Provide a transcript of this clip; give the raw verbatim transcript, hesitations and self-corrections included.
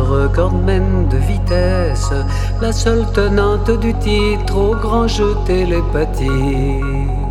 recordman de vitesse, la seule tenante du titre au grand jeu télépathie.